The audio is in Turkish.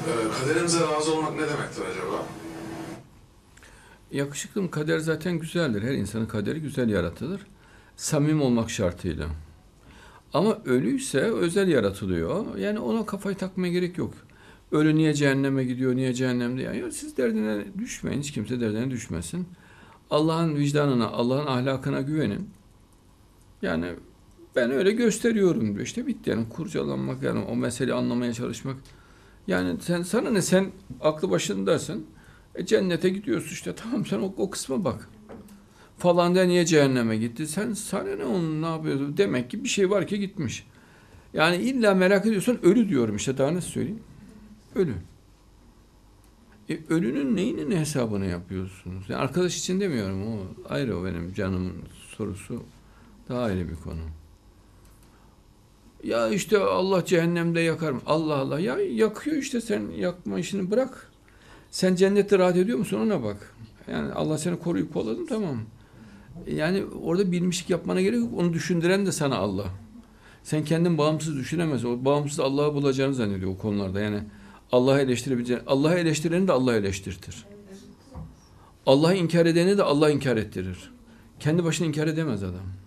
Kaderimize razı olmak ne demektir acaba? Yakışıklım, kader zaten güzeldir. Her insanın kaderi güzel yaratılır. Samim olmak şartıyla. Ama ölüyse özel yaratılıyor. Yani ona kafayı takmaya gerek yok. Ölü niye cehenneme gidiyor, niye cehennemde? Yani siz derdine düşmeyin, hiç kimse derdine düşmesin. Allah'ın vicdanına, Allah'ın ahlakına güvenin. Yani ben öyle gösteriyorum diyor. İşte bitti yani, kurcalanmak, yani o meseleyi anlamaya çalışmak. Yani sana ne, sen aklı başındasın. Cennete gidiyorsun işte, tamam, sen o kısma bak. Falan da niye cehenneme gitti? Sen sana ne, onun ne yapıyorsun? Demek ki bir şey var ki gitmiş. Yani illa merak ediyorsan ölü diyorum işte, daha ne söyleyeyim? Ölü. Ölünün neyinin hesabını yapıyorsunuz? Yani arkadaş için demiyorum, o ayrı, o benim canımın sorusu. Daha ayrı bir konu. Ya işte Allah cehennemde yakar mı? Allah Allah, ya yakıyor işte, sen yakma işini bırak. Sen cennette rahat ediyor musun, ona bak. Yani Allah seni koruyup kolladı, tamam. Yani orada bilmişlik yapmana gerek yok. Onu düşündüren de sana Allah. Sen kendin bağımsız düşünemezsin. O bağımsız Allah'ı bulacağını zannediyor o konularda. Yani Allah'ı eleştirebileceğini. Allah'ı eleştireni de Allah eleştirtir. Allah'ı inkar edeni de Allah inkar ettirir. Kendi başına inkar edemez adam.